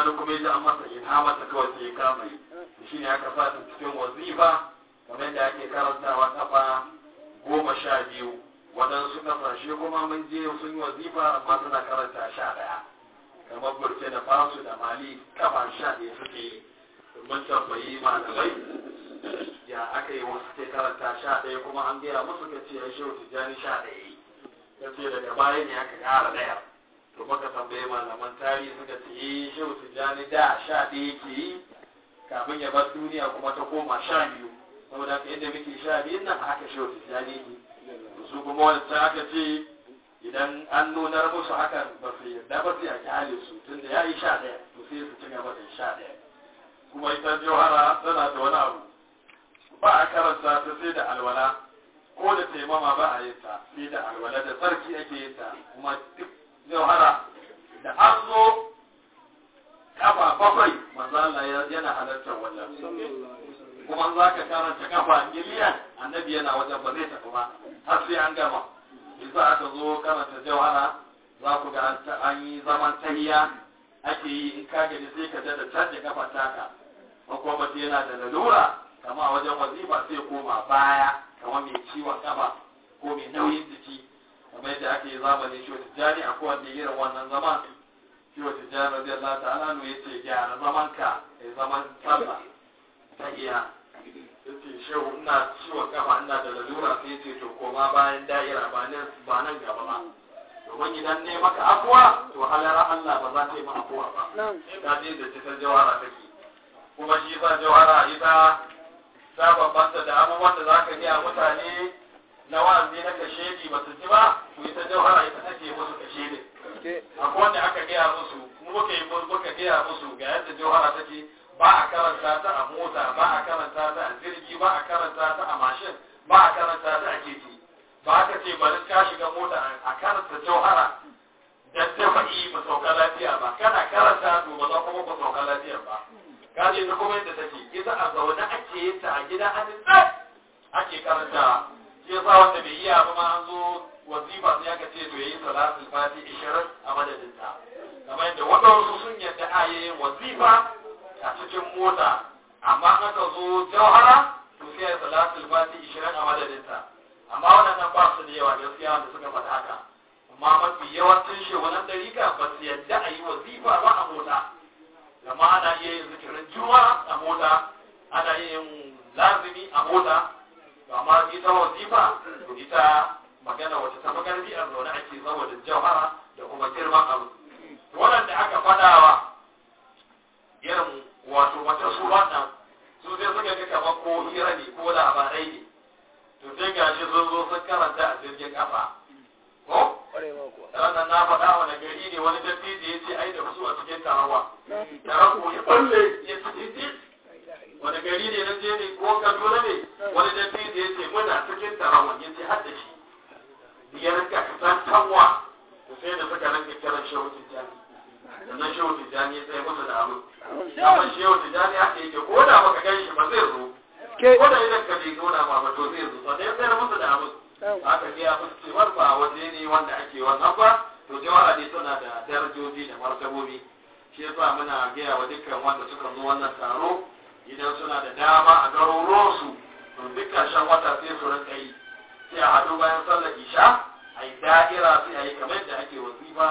wani kuma ya ji an masa ilhamata kawai sai ya kama yi shi ne aka sa cikin wazifa kamar da ake karantawa kafa 12 waɗansu ƙasashe kuma mun je sun yi wazifa amma suna karanta 11 kamar Burkina Faso da Mali kafa 11 suke yi mun tambayi malamai ya aka yi wasu ke karanta 11 kuma an gaya musu ka ce ya shehu tijjani 11 ka ce daga baya ne aka ƙara ɗaya to muka tambaye malaman tarihi suka ce shehu tijjani da 11 ke yi kafin ya bar duniya kuma ta koma 12 saboda ka yadda muke 12 nan haka shehu tijjani ne su kuma wanda aka ce idan an nunar musu hakan ba su yarda ba sai a kyale su tun da ya yi 11 to sai su ci gaba da 11 kuma ita jauhara tana da wani abu ba a karanta ta sai da alwala ko da taimama ba a yin ta sai da alwala da tsarki ake yin ta kuma duk jauhara da an zo kafa 7 manzo Allah yana halartar wannan kuma za ka karanta kafa miliyan annabi yana wajen ba zai tafi ba har sai an gama bisa aka zo karanta jauhara za ku ga an yi zaman tahiya ake yi in ka gani sai ka da canje kafa taka ko mutum yana da lalura kama a wajen wazifa sai koma baya kamar mai ciwon kafa ko mai nauyin jiki kamar yadda ake yi zamanin shi wata jani a kowanne irin wannan zaman shi wata jani radiyallahu ta'ala nu yace gyara zaman ka zaman sallah tahiya yace shehu ina ciwon kafa ina da lalura sai yace to koma bayan da'ira ba nan gaba ba domin idan ne maka afuwa to halara Allah ba za ta yi maka afuwa ba ta ce da cikin jawara take kuma shi sa jawara ita ta bambanta da abubuwan da za ka gaya mutane na wa'azi na kashedi ba su ji ba to ita jawara ita take musu kashedi akwai wanda aka gaya musu muka gaya musu ga yadda jawara take ba a karanta ta a mota ba a karanta ta a jirgi ba a karanta ta a mashin ba a karanta ta a keke ba ka ce bari ka shiga mota a karanta jauhara dan tafa'i ba sauka lafiya ba kana karanta to ba za kuma ba sauka lafiya ba ka je ta kuma yadda take ita a zaune ake yin ta a gida an ake karanta shi yasa wanda bai iya ba ma an zo wazifa sai aka ce to yayi salatul fati 20 a madadin ta kamar yadda wadansu sun yadda a yin wazifa a cikin mota amma aka zo jauhara to sai ya salatul fati 20 a madadin ta amma waɗannan ba su da yawa gaskiya wanda suka faɗa haka amma mafi yawancin shehunan ɗarika ba su yadda a yi wazifa ba a mota amma ana iya yin zikirin juma'a a mota ana iya yin lazimi a mota amma ita wazifa to ita magana wata ta magarbi a zaune ake saboda jauhara da kuma girman abu waɗanda aka faɗawa irin wato wata su wannan su sai suka ga kamar ko hira ne ko labarai ne to sai gashi sun zo sun karanta a jirgin kafa ko ranar na faɗa wani gari ne wani dattijo ya ce ai da su a cikin tarawa tarawa ya balle ya ci wani gari ne na je ne ko kaduna ne wani dattijo ya ce muna cikin tarawa ya ce har da shi ya rinka kasantanwa to sai da suka rinka kiran shehu tijjani sannan shehu tijjani ya tsaye musu da abu amma shehu tijjani haka yake ko da baka gan shi ba zai zo ko da idan ka bai nuna ma ba to zai zo sannan ya tsaye musu da abu aka gaya musu cewar ba waje ne wanda ake wannan ba to jawara ne suna da darajoji da martabobi shi yasa muna gaya wa dukkan wanda suka zo wannan taro idan suna da dama a garuruwansu to duk ƙarshen wata sai su rinka yi sai a haɗu bayan sallar isha a yi da'ira sai a yi kamar yadda ake wazifa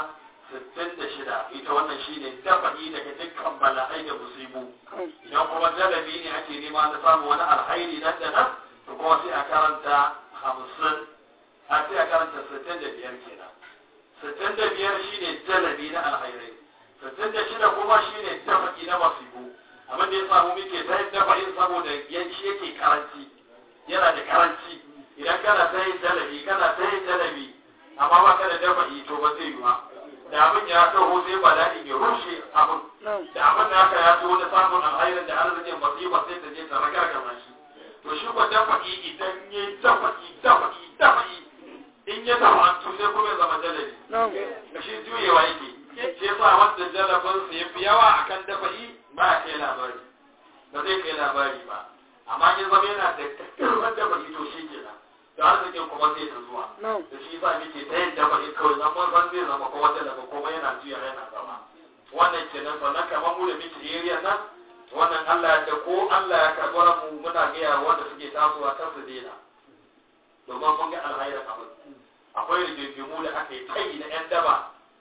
66 ita wannan shine dafa'i daga dukkan bala'ai da musibu idan kuma jalabi ne ake nema na samun wani alhairi nan da nan to kuma sai a karanta 50 a sai a karanta 65 kenan 65 shine jalabi na alhairai 66 kuma shine dafa'i na musibu abin da ya samu muke ta yin dafa'in saboda yanci yake karanci yana da karanci idan kana ta yin jalabi amma ba ka da dafa'i to ba zai yi ba da abin ya taho sai bala'in ya rushe abin da abin da aka ya taho da samun alhairin da arzikin masifa sai ta je ta ragargama shi to shi ba dafa'i idan ya dafa'i in ya dafa to sai kuma ya zama jalabi shi juyewa yake sai sa wanda jalabin sa ya fi yawa akan dafa'i ba ya kai labari ba zai kai labari ba amma ya zama yana da kakkarwar dafa'i to shi kenan da arzikin kuma zai ta zuwa da shi sa muke ta yin dafa'i kawai zaman zai zama ko wata daga kuma yana juya yana zama wannan kenan. Sannan kamar mu da muke area nan wannan Allah da ko Allah ya karɓar mu muna gaya wanda suke tasowa kan su daina domin mun ga alhairar abu. Akwai rigingimu da aka yi kai na 'yan daba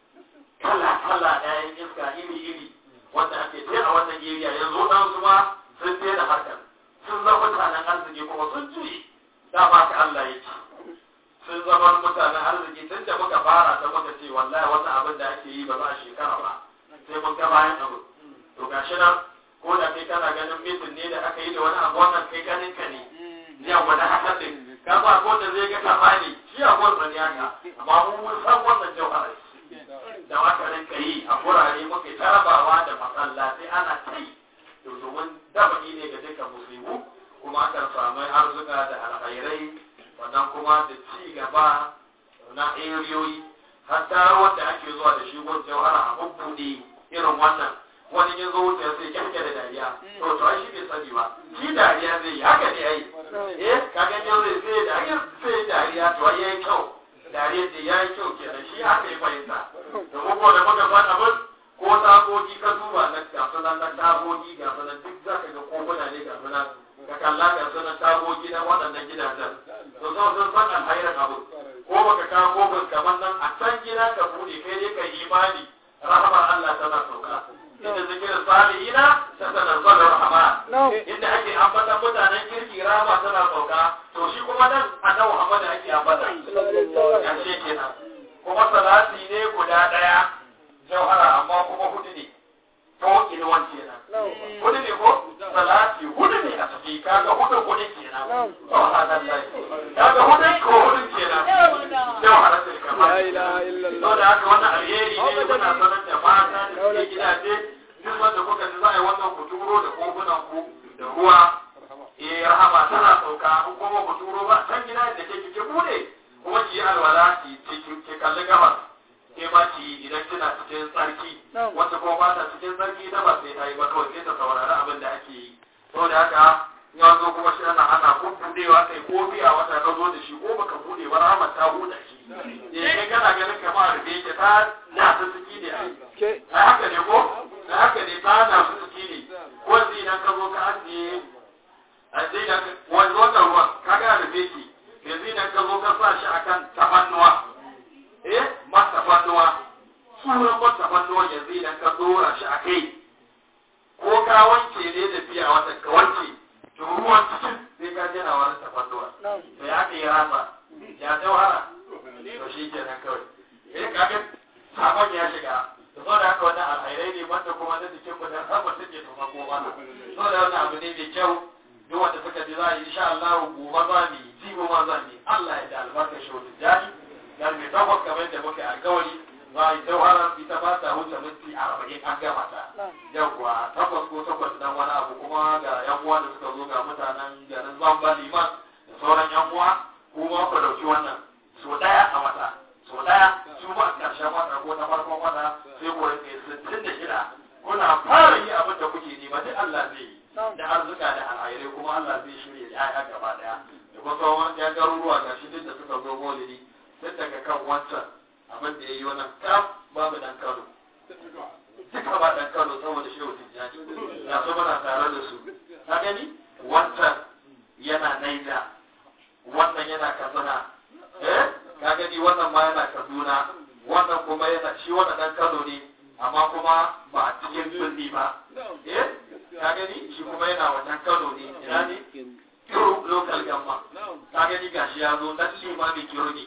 kala-kala ɗayan iska iri-iri wanda ake ce a wannan area yanzu ɗansu ma sun daina harkar sun zama mutanen arziki kuma sun juye dama ka Allah ya ce sun zama mutanen arziki tun da muka fara ta muka ce wallahi wannan abin da ake yi ba za a shekara ba sai mun ga bayan abu. To gashi nan ko da kai kana ganin mitin ne da aka yi da wani abu wannan kai ganin ka ne yau wani haka ne ka ba ko da zai ga kama ne shi a gwamnan ya ka amma mun san wannan jawharai da aka rinka yi a gurare muke tarabawa da masallatai ana kai to domin dabani ne ga dukkan musulmi kuma akan samu arzuka da alkhairai wannan kuma da ci gaba na eriyoyi hatta wanda ake zuwa da shi gwamnan jawhara a bubbuɗe irin wannan wani ya zo wuce sai kyarke da dariya to ai shi bai sani ba shi dariya zai yi haka ne ai ka ga yau sai dariya to ai yayi kyau dariya da yayi kyau kenan shi haka ya fahimta da muku da muka san abin ko tagogi ka duba na gasunan na tagogi gasunan duk zaka ga koguna ne gasunan ka kalla gasunan tagogi na waɗannan gidajen to sun san alhairin abu ko baka kawo kofin kamar nan a can gida ka buɗe kai dai ka imani rahamar Allah tana sauka inda zikirin salihina ta tanazzalu rahama inda ake ambatan mutanen kirki rahama tana sauka to shi kuma nan annabi Muhammad ake ambata ya ce kenan kuma salati ne guda daya jauhara amma kuma hudu ne to ilwan kenan hudu ne ko salati hudu ne a ciki kaga hudu kenan subhanallahi kaga hudu kenan jauhara sai kamar la ilaha illallah to da haka wannan alheri ne muna sanar da mata da suke gidaje duk wanda kuka ji za a yi wannan kuturo da kofunan ku da ruwa rahama tana sauka in kuma kuturo ba can gida da ke kike bude kuma ki yi alwala ki kalli gabas ke ma ki idan kina cikin tsarki wanda kuma ba ta cikin tsarki da ba sai ta yi ba kawai sai ta saurari abin da ake yi saboda haka ya zo kuma shi ana budewa kai ko biya wata ka zo da shi ko baka bude ba rahama ta huda shi kai kana ganin kamar da yake ta na ta ciki ne ai haka ne ko da haka ne ta na su ciki ne ko sai idan ka zo ka ajiye a sai da wannan ruwan ka ga da beki yanzu idan ka zo ka sa shi akan tafannuwa matafannuwa sunan matafannuwa yanzu idan ka dora shi a kai ko ka wanke ne da biya wata ka wanke to ruwan cikin sai ka jena wani tafannuwa to ya ka yi rasa ya jauhara to shi kenan kawai kaga sabon ya shiga to saboda haka wannan alhairai ne wanda kuma na jikin mu dan sabon take tuma ko ba saboda wannan abu ne mai kyau duk wanda suka ji za a yi insha Allah gobe za mu yi jibo ma za mu yi Allah ya da albarka shi wata jari dan mai takwas kamar da muke alkawari za a yi jauharar ita ba ta wuce minti 40 an gama ta yawwa takwas ko takwas dan wani abu kuma ga yan uwa da suka zo ga mutanen garin Zamba Liman da sauran yan uwa kuma ku dauki wannan so daya a wata so daya su ba karshen wata ko ta farkon wata sai ku rike 66 kuna fara yi abin da kuke nema duk Allah zai yi da arzuka da alhairai kuma Allah zai shirya da ayya gaba daya da kuma sauran yan garuruwa ga shi duk da suka zo maulidi sai daga kan wancan abin da ya yi wannan kaf babu dan Kano duka ba dan Kano saboda shehu Tijjani ya so muna tare da su ka gani wancan yana Naija wannan yana Katsina ka gani wannan ma yana Kaduna wannan kuma yana shi wannan dan Kano ne amma kuma ba a cikin birni ba ka gani shi kuma yana wajen Kano ne ina ne Kiro local gamma ka gani gashi ya zo dan limamin Kiro ne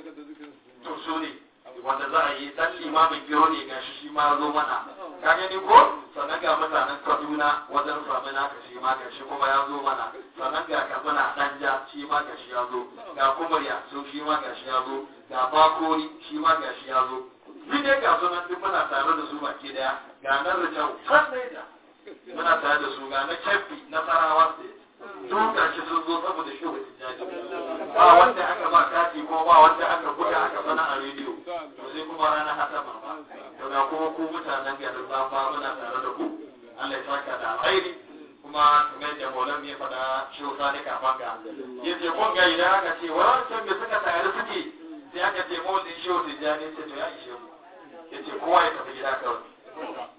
to so ne wanda za a yi dan limamin Kiro ne gashi shi ma zo mana ka gani ko sannan ga mutanen Kaduna wajen samu naka shi ma gashi kuma ya zo mana sannan ga Katsina Danja shi ma gashi ya zo ga Kumariya so shi ma gashi ya zo ga Bakori shi ma gashi ya zo ni dai ga sunan duk muna tare da su baki daya ga nan Rijau san ne da muna tare da su ga na Kebbi na Sarawa duk gashi sun zo saboda shi wata jaji ba wanda aka ba kati ko ba wanda aka buga aka sana a rediyo to sai kuma ranar hasaba ba to ga kuma ku mutanen garin Zamba muna tare da ku Allah ya saka da alheri kuma kamar da Maulana ya faɗa shi Sani Kafanga yace kun ga idan aka ce wancan da suka tare suke sai aka ce Maulana shi wata jaji sai to ya ishe mu yace kowa ya tafi gida kawai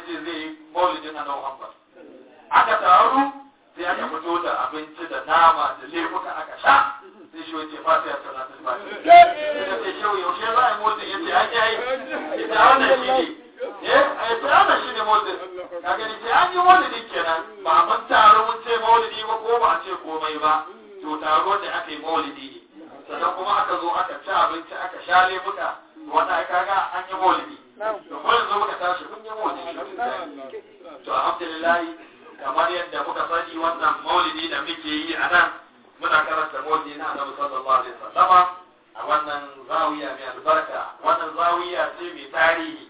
ce zai yi maulidin annabi Muhammad aka taru sai aka fito da abinci da nama da lemuka aka sha sai shi wace fatiha salatul fatiha sai ce shi yaushe za a yi maulidin yace ake yi ita wannan shi ne ai ta wannan shi ne maulidin ka gani sai an yi maulidin kenan ba mun taro mun ce maulidi ba ko ba a ce komai ba to taro da aka yi maulidi ne sannan kuma aka zo aka ci abinci aka sha lemuka wanda kaga an yi maulidi to ko yanzu muka tashi mun yi maulidi to alhamdulillah kamar yadda muka sani wannan maulidi da muke yi a nan muna karanta maulidi na Annabi sallallahu alaihi wasallama a wannan zawiya mai albarka wannan zawiya ce mai tarihi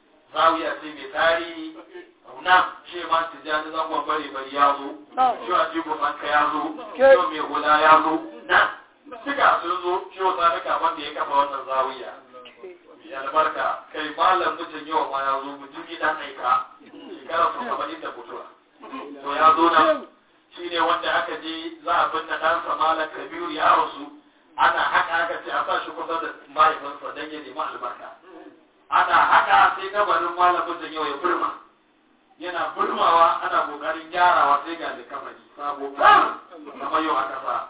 nan ce ma tijani zangon bare bari ya zo shi a jigo fanka ya zo shi mai hula ya zo nan suka sun zo shi wata duka wanda ya kafa wannan zawiya mai albarka kai malam mutum yawa ma ya zo mutumi dan aika shekara sun 70 da mutuwa to ya zo nan shi ne wanda aka je za a binne ɗansa malam kabiru ya rasu ana haka aka ce a sa shi kusa da mahaifinsa don ya nemi albarka ana haka sai gabarin malam mutum yau ya burma yana burmawa ana kokarin gyarawa sai ga likamani sabo kamar yau aka sa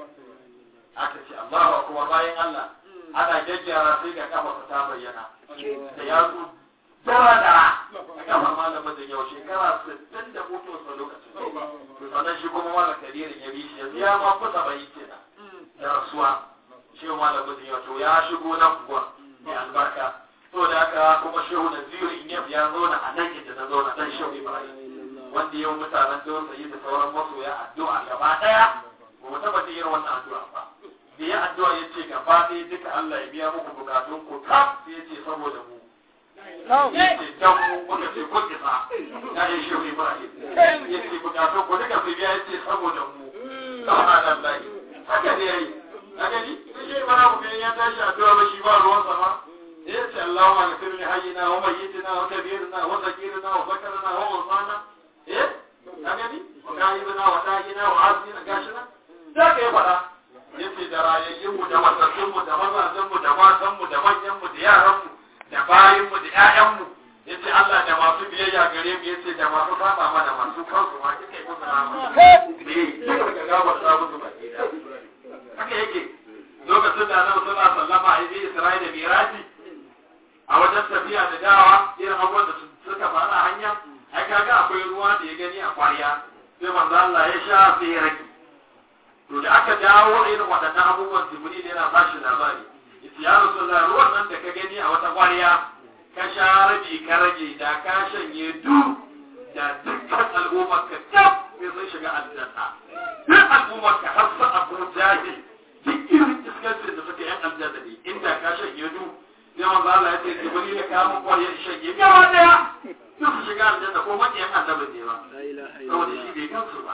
aka ce Allahu kuma bayan Allah ana gyaggyara sai ga kafa ta bayyana da yatsu dara a kafa malamin da yau shekara 60 da mutuwarsa lokacin to sannan shi kuma malam kadirin ya bi shi yanzu ya ma kusa bai kenan da rasuwa shi malamin da yau to ya shigo nan kuwa mai albarka to da haka kuma shehu Naziru in ya zauna a nan inda na zauna dan shehu Ibrahim wanda yau mutanen don sayi da sauran masoya addu'a gaba daya ba mu taba yin wannan addu'a ba da ya addu'a yace gaba ɗaya duka Allah ya biya muku bukatun ku kaf sai yace saboda mu yace dan mu muka ce kun isa na yi shehu Ibrahim yace bukatun ku duka sai biya yace saboda mu subhanallahi haka ne yayi kaga ni shi ba mu ya tashi addu'a ba shi ba ruwan sama yace Allahumma ighfir li hayyina wa mayyitina wa kabirina wa zakirina wa zakarina wa unsana kaga ni wa ghaibina wa da'ina wa azina gashina da kai fada yace da rayayyun mu da masakin mu da mazan mu da matan mu da manyan mu da yaran mu da bayin mu da ƴaƴan mu yace Allah da masu biyayya gare mu yace da masu saba mana masu kansu ma kike yi musu rama kika ga ba sabu su baki da haka yake lokacin da Annabi sallallahu alaihi wasallam ya yi Isra'ila miraji a wajen tafiya da dawa irin abubuwan da suka faru a hanya ai kaga akwai ruwa da ya gani a kwariya sai manzo Allah ya sha sai ya rage to da aka dawo irin waɗannan abubuwan Jibril yana ba shi labari yace ya Rasulullah ruwan nan da ka gani a wata kwariya ka sha rabi ka rage da ka shanye da dukkan al'ummar ka tab sai sun shiga aljanna duk al'ummar ka har sa Abu Jahil duk irin iskancin da suka yan aljanna ne inda ka shanye sai manzo Allah ya ce Jibril ya kawo mun kwariya shanye gaba daya duk shiga aljanna ko makiyan annabi ne ba saboda shi bai kansu ba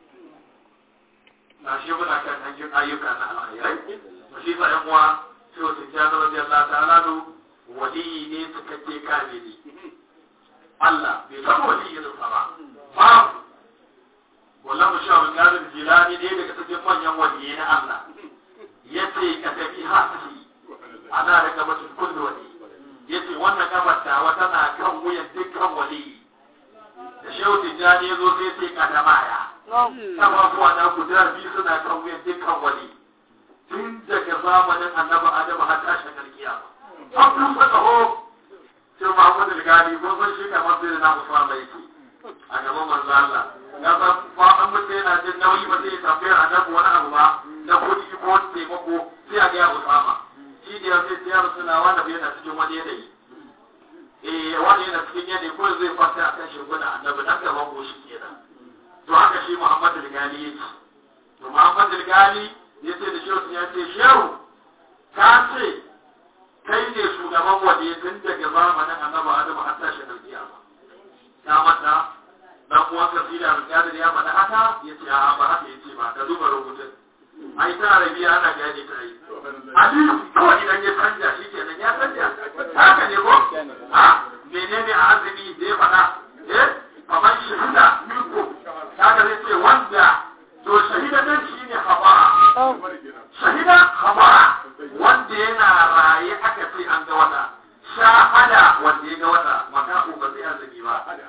na shi muna kan hankin ayyuka na alkhairai to shi fa yan uwa sai wasu jana radiyallahu ta'ala nu waliyi ne cikakke kamili Allah bai san waliyi ne sa ba babu wallan mu sha mun gado jilani ne daga cikin manyan waliyi na Allah yace ka tafi hasi ana da gabatin kullu wali yace wannan gabar ta wata na kan wuyan dukkan waliyi da shehu tijani yazo sai ce kadamaya abubuwa na guda biyu suna kan wuyan dukkan wali tun daga zamanin annabi Adam har tashin alkiyama an kusa taho sai Muhammad al-Ghani ko san shi kamar sai na Usman bai ce a gaban manzo Allah ya san ba an mutum yana jin nauyi ba sai tambayar annabi wani abu ba na kudi ko taimako sai a ga Usama shi da sai ya rusuna wanda bai yana cikin wani yanayi wani yana cikin yanayi ko zai fata akan shuguna annabi nan gaban goshi kenan to haka shi Muhammad al-Ghani yake to Muhammad al-Ghani yace da shehu ya ce shehu ka ce kai ne shugaban waje tun daga zamanin annabi Adam har tashin alkiyama ta mata dan uwan kasida al-Qadir ya faɗa haka yace a ba haka yace ba ka duba rubutun ai ta arabiya ana gane ta yi hadisi kawai idan ya canja shi kenan ya canja haka ne ko menene a azumi da ya faɗa kamar shahida minku kaga zai ce wanda to shahida dan shi ne habara shahida habara wanda yana raye aka ce an ga wata shahada wanda ya ga wata maka ba zai azumi ba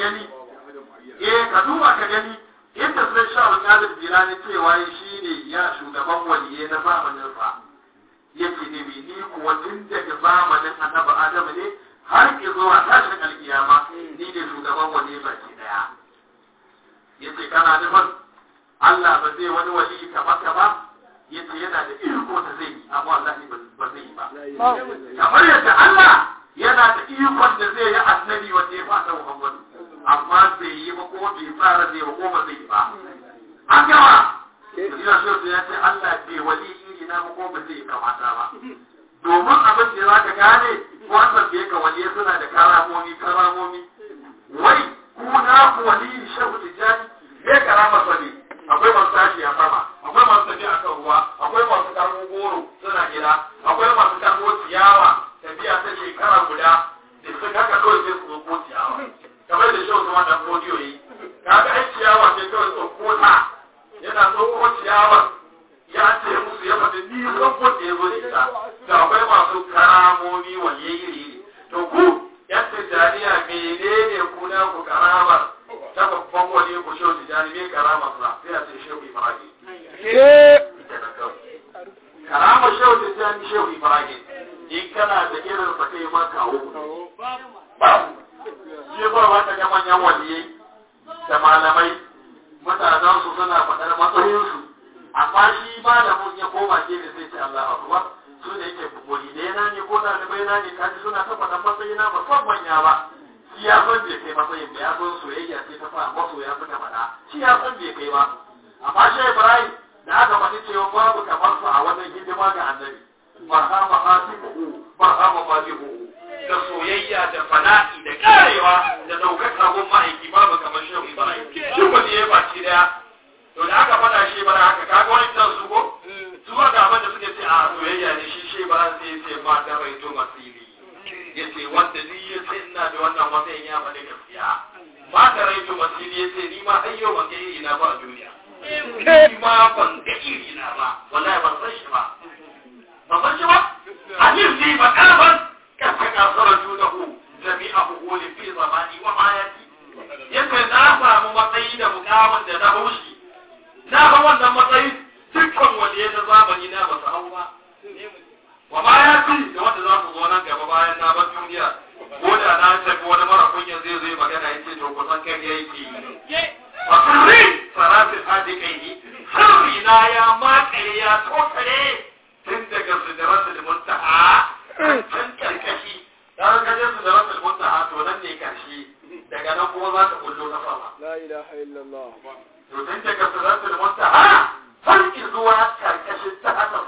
gani ka duba ka gani yadda sai sha wa kadir jilani cewa shi ne ya shugaban waliye na zamanin sa yake ne ni kuwa tun daga zamanin annabi adamu ne har ki zuwa tashin alkiyama ni ne shugaban waliye baki daya yace kana nufin Allah ba zai wani wali kamar ka ba yace yana da iko da zai yi amma wallahi ba zai yi ba kamar yadda Allah yana da ikon da zai yi annabi wanda ya fada Muhammadu amma bai yi ba ko bai fara zai ko ba zai yi ba an gama ina so ya ce Allah bai wali iri na ko ba zai kamata ba domin abin da za ka gane wannan da yake wali suna da karamomi wai ku na ku wali shehu tijani me karama sani akwai masu tashi a sama akwai masu tafi a kan ruwa akwai masu karbo goro suna gida akwai masu karbo ciyawa tafiya ta shekara guda da su haka kawai sai su ko ciyawa kamar da shehu zama da rodiyo yi kaga ai ciyawa sai kawai tsoko ta yana tsoko ciyawa ya ce musu ya faɗi ni tsoko da ya zo da ita da akwai masu karamomi wani iri to ku yan tijjaniya menene ku na ku karamar ta babban wani ku shehu tijjani ne karamar sa sai a ce shehu ibrahim karamar shehu tijjani shehu ibrahim in kana da irin sa kai ma kawo shi ba wata ga manyan waliyai da malamai mutanen su suna faɗar matsayinsu amma shi malamin ya koma gefe sai ce Allah akbar su da yake walidai na ne ko ɗalibai na ne kaji suna ta faɗar matsayina ba son manya ba shi ya san bai kai matsayin ba ya san soyayya ce ta sa masoya suka faɗa shi ya san bai kai ba amma shi Ibrahim da aka faɗi cewa babu kamar su a wannan hidima ga annabi marhaba hasibuhu marhaba malihu da soyayya da fana'i da karewa da daukaka gun ma'aiki babu kamar shehu Ibrahim shi wani ya baci daya to da aka faɗa shi bara haka kaga wani tan su ko su ga abin da suke ce a soyayya ne shi Ibrahim sai ya ce ma da raito masiri yace wanda ni ya ce ina da wannan matsayin ya faɗi gaskiya ma da raito masiri yace ni ma ayyo ban ga iri na ba a duniya ni ma ban ga iri na ba wallahi ban san shi ba hadisi ba kalban kafin asara junahu jami'a hukuli fi zamani wa hayati yake na samu matsayi da mukamin da na haushi na ga wannan matsayi dukkan wanda ya zamani na ba su hau ba wa hayati da wanda za su zo nan gaba bayan na bar duniya ko da na tafi wani mara kunya zai zo magana yace to kusan kai yake wa sirri salatin hadikai sirri na ya makare ya tokare tun daga sidratul muntaha can karkashi dan kaje sidratul muntaha to nan ne karshe daga nan kuma za ka kullo na sama la ilaha illallah to tun daga sidratul muntaha har zuwa karkashin tahta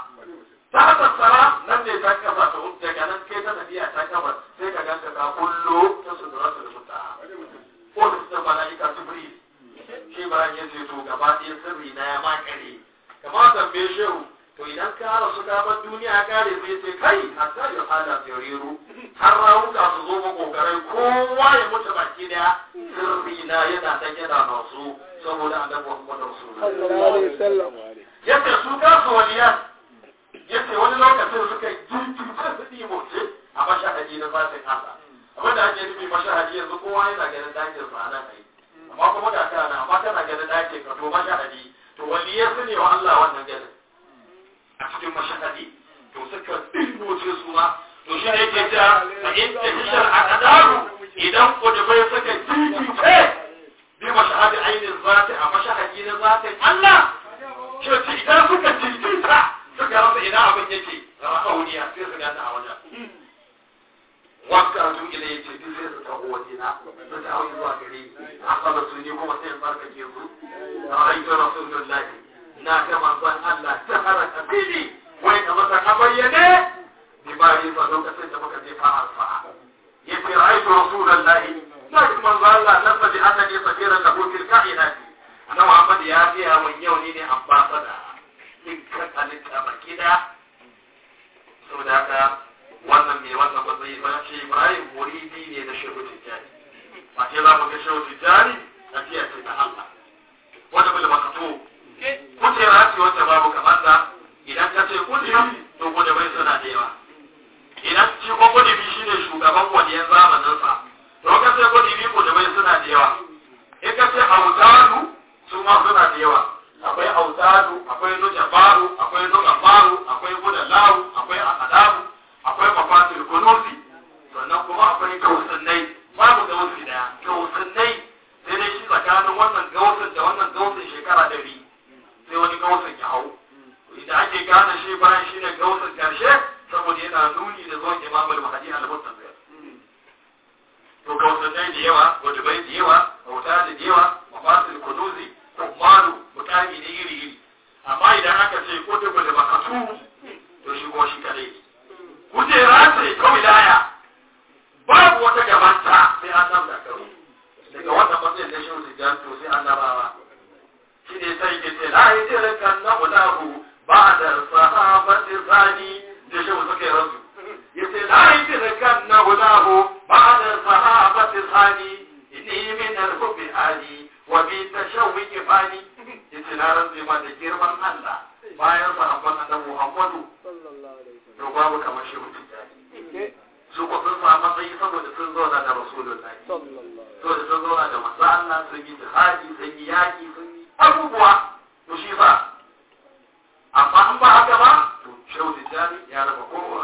sara nan ne ta kafa ta daga nan kai ta tafiya ta kafa sai ka ganka ka kullo ta sidratul muntaha ko da malaika jibril shi bayan ya ce to gaba ɗaya sirri na ya makare kamar tambaye shehu to idan ka rasu gaban duniya ya kare sai ce kai hatta ya hada tsiriru har rawuka su zo makogarai kowa ya mutu baki daya sirri na yana dan yana nasu saboda annabi Muhammad sallallahu yace su ka su waliyan yace wani lokacin suka jinkince su dimo ce a mashahadi na zatin Allah abin da ake nufi mashahadi yanzu kowa yana ganin dakin sa nan kai amma kuma da kana amma kana ganin dakin ka to mashahadi to waliyai su ne wa Allah wannan ganin a cikin mashahadi to suka dingoce su ma to shi ne yake ta fa in tahishar aqdaru idan kudubai suka jinkince bi mashahadi ainin zati a mashahadi na zatin Allah ce idan suka jinkinta suka rasa ina abin yake ra'auniya sai su ganta a wajen wanda a duk ila yace duk sai su taho wajena su ta hawi zuwa gare a kala su ne kuma sai barkake su ra'aytu rasulullahi na ga manzon Allah ta haraka fili wai ka masa ka bayyane bi bari fa lokacin da muka je fa'alfa yace ra'aytu rasulullahi na ga manzon Allah nasabi annani safiran lahu fil kainati annabi Muhammad ya ga mun yau ne ambassador in ka halitta baki da sau da haka wannan mai wannan matsayi ba ce Ibrahim muridi ne na shehu tijjani ba ce za mu ga shehu tijjani a fiye ce ta Allah wanda bil makato kujera ce wacce babu kamar da idan ka ce kujeri to gode bai suna da yawa idan shi ko gode bi shine shugaban waliyan zamanin sa to ka ce gode bi gode bai suna to kausannai da yawa wajibai da yawa bauta da yawa mafasil kunuzi malu mutane ne iri iri amma idan aka ce ko da bada makatu to shi ko shi kadai kujera ce kawai daya babu wata gabanta sai an nan da kawai daga wannan matsayin da shi su janto sai an nabawa shi ne sai ke ce la yi kan na mulahu ba da sahabati zani da shi suka yi rasu yace la yi kan na mulahu ba da sahabati zani inni min al-hubbi ali wa bi tashawwi fani yace na rantsi ma da girman Allah bayan sahabban annabi Muhammadu to babu kamar shi mutum su ko sun samu matsayi saboda sun zauna da Rasulullahi to da sun zauna da manzo Allah sun yi jihadi sun yi yaki sun yi abubuwa to shi fa amma in ba haka ba to shehu tijani ya raba kowa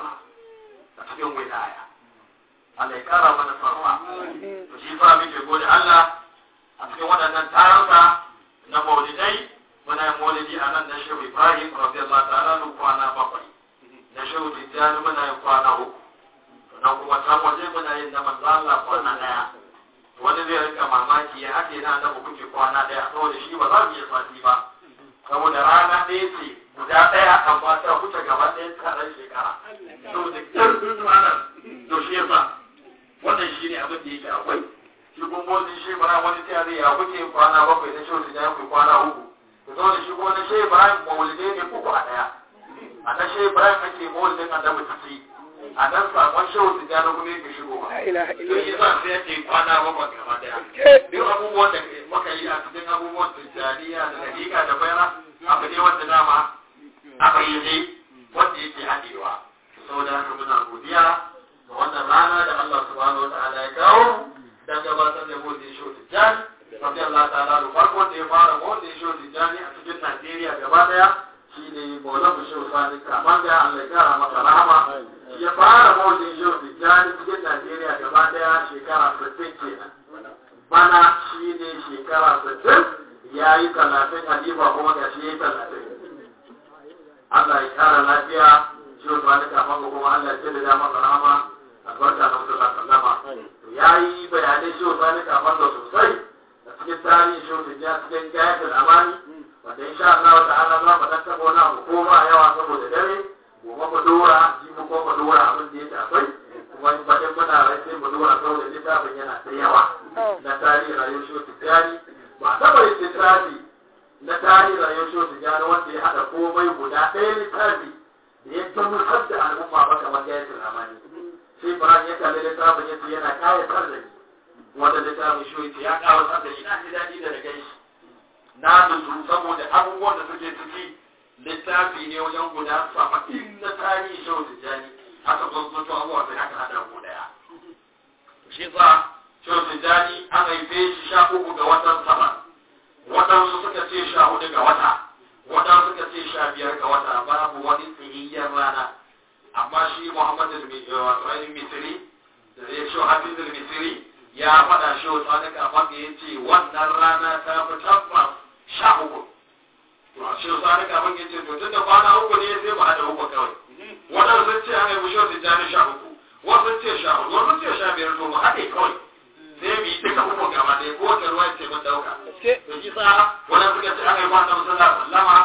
a cikin wilaya Allah ya kara mana sarwa to shi fa muke gode Allah a cikin waɗannan taruka na maulidai muna yin maulidi a nan na shehu Ibrahim radiyallahu ta'ala na kwana 7 na shehu tijani muna yin kwana 3 na kuma can waje muna yin na manzo Allah kwana 1 wani zai rika mamaki ya ake na annabi kuke kwana 1 saboda shi ba za mu iya sati ba saboda rana ɗaya ce guda ɗaya amma ta huce gaba ɗaya tsaron shekara saboda ƙarfin ranar to shi yasa wannan shi ne abin da yake akwai shi gumbozin shi bara wani ta zai ya kuke kwana 7 na shehu tijani ku kwana 3 da saboda shi kuma na shehu Ibrahim maulidai ne 3 a ɗaya a na shehu Ibrahim ake maulidin annabi ciki a nan sakon shehu tijjani kuma yake shigowa to yi zan sai yake kwana 7 gaba daya duk abubuwan da muka yi a cikin abubuwan tijjaniya da dakika da bayana abu ne wanda dama aka yi ne wanda yake haɗewa saboda haka muna godiya ga wannan rana da Allah subhanahu wa ta'ala ya kawo dan gabatar da maulidin shehu tijjani radiyallahu ta'ala da farkon da ya fara maulidin shehu tijjani a cikin Najeriya gaba daya shine maulana shehu Sani Kamanga Allah ya kara masa rahama ya fara maulidin shehu tijjani cikin Najeriya gaba daya shekara 60 kenan bana shine shekara 60 ya yi 30 halifa kuma ga shi ya yi 30 Allah ya kara lafiya shehu Sani Kamanga kuma Allah ya ce da masa rahama albarka na mutum sallama ya yi bayanai shehu Sani Kamanga sosai da cikin tarihin shehu tijjani cikin gayatul amani wanda insha Allah ta'ala za mu dan taba wani abu ko ba yawa saboda dare gobe mu dora ji mu ko mu dora abin da yake akwai kuma in ba dan muna rai sai mu dora saboda littafin yana da yawa na tarihi rayuwar shehu tijjani ba taba yin littafi na tarihi rayuwar shehu tijjani wanda ya hada komai guda ɗaya littafi da ya gamsar da al'umma ba kamar gayatul amani sai Ibrahim ya kalli littafin yace yana kayatar da ni wanda littafin shehu ya kawatar da ni na ji daɗi da daga shi na nutsu saboda abubuwan da suke ciki littafi ne wajen guda 70 na tarihi shehu tijjani aka zonzoto abubuwa sai aka haɗa ku ɗaya shi sa shehu tijjani an haife shi 13 ga watan sama waɗansu suka ce 14 ga wata waɗansu suka ce 15 ga wata babu wani tsihiyyar rana amma shi Muhammad al-Misri da zai shehu Hafiz al-Misri ya faɗa shehu Sani Kamanga ya ce wannan rana ta fi tabbas 13 to a shehu Sani Kamanga ya ce to tunda kwana 3 ne sai mu haɗa 3 kawai wannan sun ce an haifi shehu tijjani 13 wasu sun ce 14 wasu sun ce 15 to mu haɗe kawai sai mu yi duka 3 gaba ɗaya ko wata ruwa ce mun ɗauka to shi sa wannan suka ce an haifi annabi sallallahu alaihi wasallama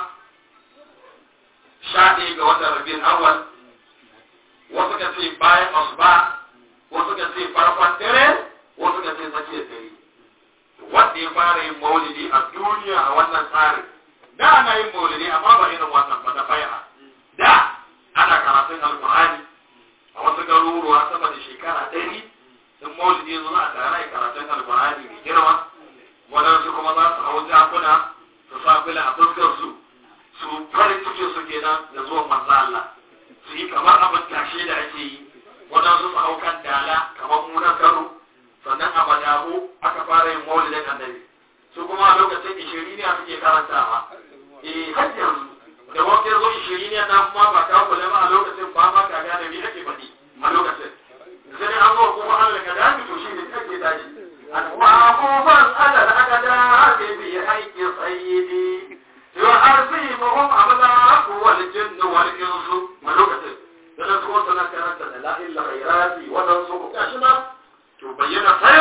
11 ga watan Rabiul Awwal wasu ka ce bayan asuba wasu ka ce farkon dare wasu ka ce tsakiyar dare wanda ya fara yin maulidi a duniya a wannan tsarin da ana yin maulidi amma ba irin wannan ba da bai'a da ana karatun alkur'ani a wasu garuruwa sama da shekara 100 in maulidi yanzu za a tare da karatun alkur'ani mai girma wadansu kuma za su hau jakuna su sa fila a fuskar su farin cikin su kenan da zuwan manzo Allah su yi kamar abin tashe da ake yi wadansu su hau kan dala kamar munan karo sannan a madabu aka fara yin maulidin annabi su kuma a lokacin 20 ne suke karantawa har yanzu da wani zo 20 ne na kuma ba ka kula ba a lokacin ba ma ka gane me ake faɗi a lokacin sai an zo kuma Allah ka dami to shi ne kake tashi al-waqufan ala al-aqdar bi haqqi sayyidi yu'azimuhum amlaku wal jinnu wal insu a lokacin da su kuma sana karanta la ilaha illa ghayrati wa dan su kashi na to bayyana sai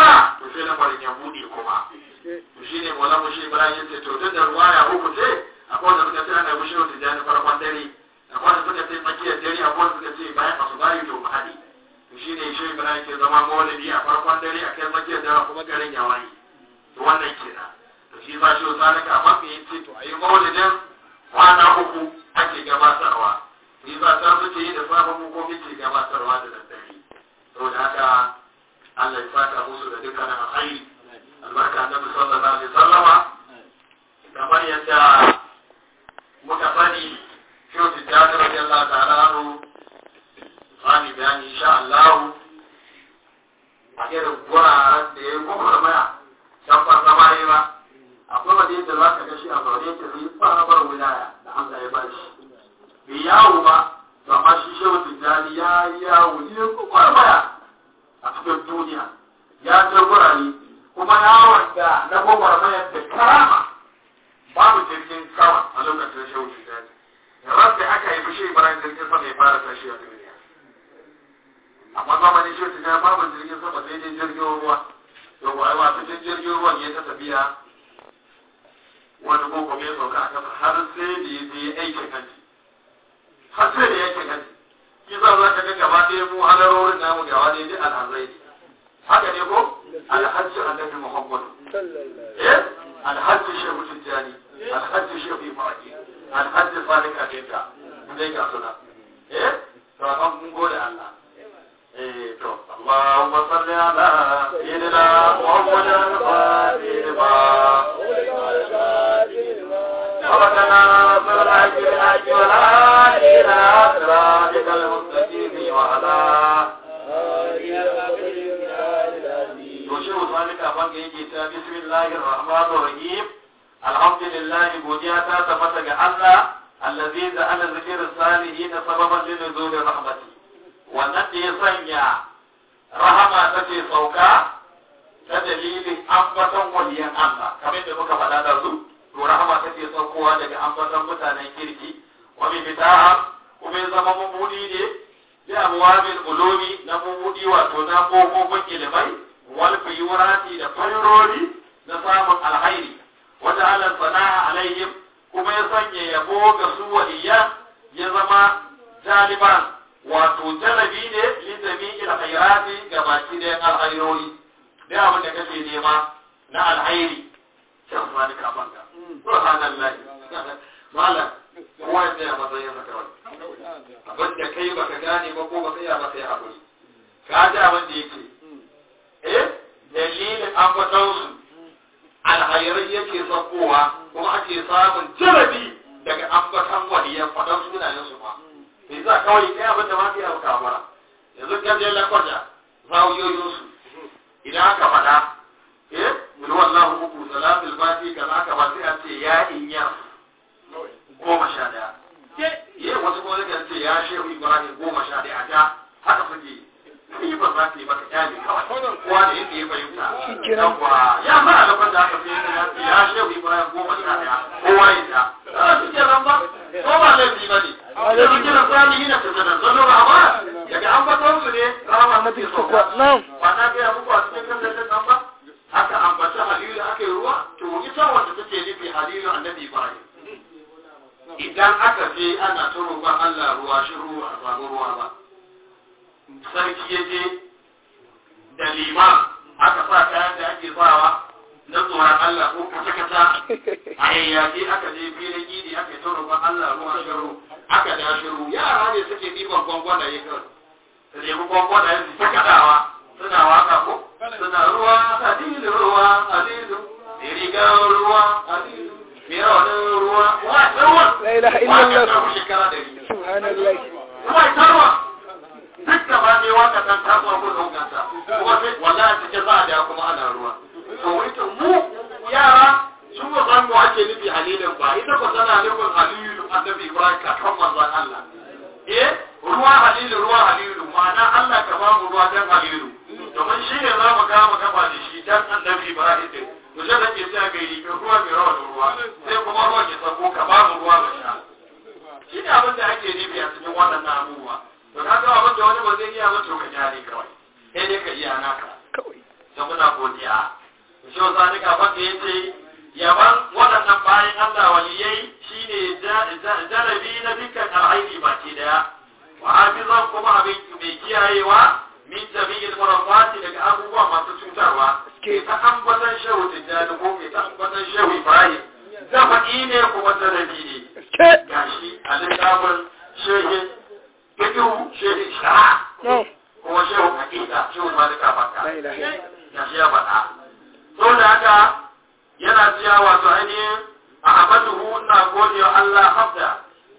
kofar ya buɗe kuma to shine Maulana Mushi Ibrahim yace to tun da ruwa ya uku ce akwai wanda suka ce ana mushi wata jani farkon dare akwai wanda suka ce tsakiyar dare akwai wanda suka ce bayan asubahi to mahadi to shine shi Ibrahim ke zama maulidi a farkon dare a kai tsakiyar dare kuma garin ya waye to wannan kenan to shi ba shi wata ka mafi yace to ayi maulidin kwana uku ake gabatarwa ni ba ta suke yi da sabon ko muke gabatarwa da daddare saboda haka Allah ya saka musu da dukkanin alkhairi albarka annabi sallallahu alaihi wasallama kamar yadda muka sani shehu tijjani radiyallahu ta'ala anhu sani bayani insha Allah a irin guraren da ya yi gwagwarmaya can ba zama yi ba akwai wanda yadda za ka ga shi a zaune ta zai farabar wilaya da Allah ya bashi bai yawo ba amma shi shehu tijjani ya yi yawo ne gwagwarmaya a cikin duniya ya ce gurare kuma yawon da na gwagwarmayar da karama babu jirgin sama a lokacin shehu tijjani ran da aka yi fushi bayan jirgin sama ya fara tashi a duniya amma zamanin shehu tijjani babu jirgin sama sai dai jirgin ruwa to ba wa cikin jirgin ruwan ya ta tafiya wani koko mai sauka a kasa har sai da ya je aikin hajji har sai da aikin hajji kisa za ka ga gaba ɗaya mu halarorin namu gaba ɗaya duk alhazai ne haka ne ko alhajji annabi muhammadu alhajji shehu tijjani alhajji shehu ibrahim alhajji salik adinka dai ga suna to an mun gode Allah to Allahumma salli ala sayyidina Muhammad al-Fatih ربنا صلى بالحج والآل إلى صراطك المستقيم وعلى يوشع ذلك أفنك يجيسا بسم الله الرحمن الرحيم الحمد لله بودياتا تفتق الله الذي جعل ذكر الصالحين سببا لنزول الرحمة والتي صنع رحمة تتي صوكا تدليل أنبتا وليا الله كما يتبقى فلا تزول to rahama take saukowa daga ambaton mutanen kirki wa bi fitaha kuma ya zama mabudi ne bi abwabil ulumi na mabudi wato na kofofin ilimai wal fiyurati da fayrori na samun alhairi wa ja'ala sana'a alaihim kuma ya sanya yabo ga su waliyan ya zama jaliban wato jalabi ne li jami'il khairati ga baki da alhairori da abin da kake nema na alhairi sai ka ka banka subhanallah malam kowa ya tsaya matsayin sa kawai abin da kai baka gane ba ko baka iya ba sai hakuri ka ji abin da yake dalilin ambaton su alhairai yake sakowa kuma ake samun jarabi daga ambaton waliyan fadan sunayen su ma bai za kawai kai abin da ma kai abu kamara yanzu ka je lakwaja zawuyoyin su idan aka faɗa min wallahu uku salatul fati kaza ka ba sai a ce ya inya 11 wasu kuma zai ce ya shehu ibrahim 11 a ta haka suke kai ba za ka yi maka kyale kawai kowa da yake ya fahimta yawwa ya fara da kwanta aka fi ya shehu ibrahim 11 kowa ya ta su ke nan ba ko ba laifi ba ne da su kira sani yana ta zanen zano ba ba daga an baton su ne rama mafi sauka ba na gaya muku a cikin kan zai nan ba aka ambata halilu aka yi ruwa to ita wanda take nufi halilu annabi ibrahim idan aka je ana ta roƙon Allah ruwa shi ruwa a samu ruwa ba sarki ya je da liman aka sa kayan da ake sawa na tsoron Allah ko kata-kata a yayyaki aka je filin gidi aka yi ta roƙon Allah ruwa shiru aka da shiru yara ne suke ɗiban gwangwana ya kan su nemi gwangwana ya ta kaɗawa suna waka ko suna ruwa hadilu ruwa hadilu rigar ruwa hadilu mirawanin ruwa wa tarwa la ilaha illallah subhanallah wa tarwa duk da ba ne waka dan tasowa ko doganta kuma sai wallahi take za a da kuma ana ruwa to wai to mu yara sun ba san mu ake nufi halilin ba ita ko tana nufin halilu annabi ibrahim ka kan manzon Allah ruwa halilu ma'ana Allah ka ba mu ruwa dan halilu domin shi ne za mu kama kafa da shi dan annabi ibrahim din to sai da ke sai ga yi ruwa mai rawa ruwa sai kuma ruwa ke sako ka ba mu ruwa mu sha shi ne abin da ake nufi a cikin wannan abubuwa to ka ga abin da wani ba zai iya ba to ka jare kawai sai dai ka iya naka kawai da muna godiya shi wasa duka wanda ya ce yaban waɗannan bayan Allah waliyai shine jarabi na dukkan alhairi baki daya wa hafizan kuma abin mai kiyayewa min jami'il murabati daga abubuwa masu cutarwa ke ta ambatan shehu tijjani ko ke ta ambatan shehu ibrahim zafa'i ne kuma jarabi ne gashi a littafin shehin fikihu shehin shara kuma shehu hakika shehu malika baka gashi ya faɗa to da haka yana cewa wato ainihin ahmaduhu na godiya Allah hamda